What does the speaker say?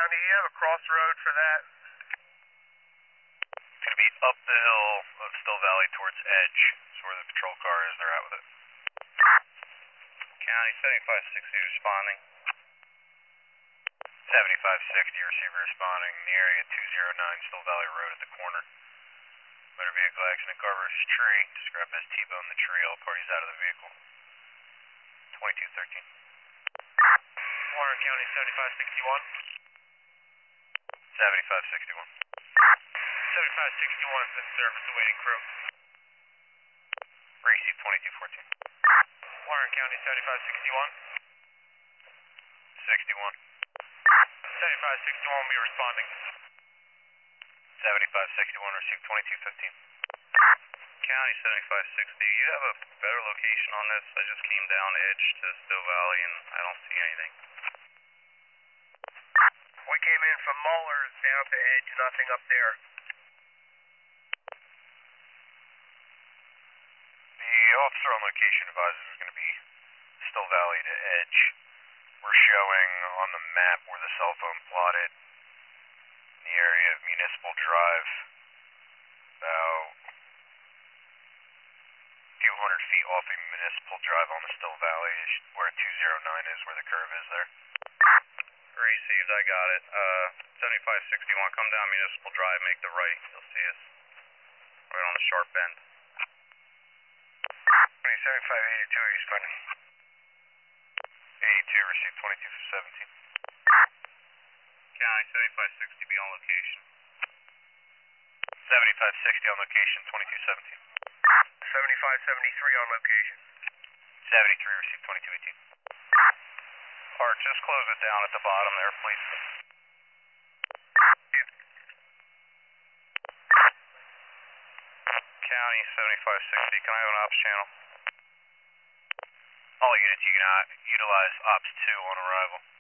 County, you have a crossroad for that? It's going to be up the hill of Still Valley towards Edge. That's where the patrol car is. They're out with it. County 7560 responding. 7560 receiver responding. In the area 209 Still Valley Road at the corner. Motor vehicle accident car versus tree. Described as T-bone the tree. All parties out of the vehicle. 2213. Warren County 7561. 7561. 7561 has been serviced awaiting crew. Receive 2214. Warren County 7561. 61. 7561 will be responding. 7561 receive 2215. County 7560, you have a better location on this? I just came down Edge to Still Valley and I don't see anything. We came in from Mullers down to Edge, nothing up there. The officer on location advises is going to be Still Valley to Edge. We're showing on the map where the cell phone plotted in the area of Municipal Drive, about 200 feet off of Municipal Drive on the Still Valley is where 209 is, where the curve is there. Received, I got it. 7561, come down Municipal Drive, make the right, you'll see us. Right on the sharp bend. 7582, are you responding? 82 received 2217. County 7560, be on location. 7560 on location 2217. 7573 on location. 73 received 2218. Art, just close it down at the bottom there, please. County 7560, can I have an ops channel? All units, you can utilize Ops 2 on arrival.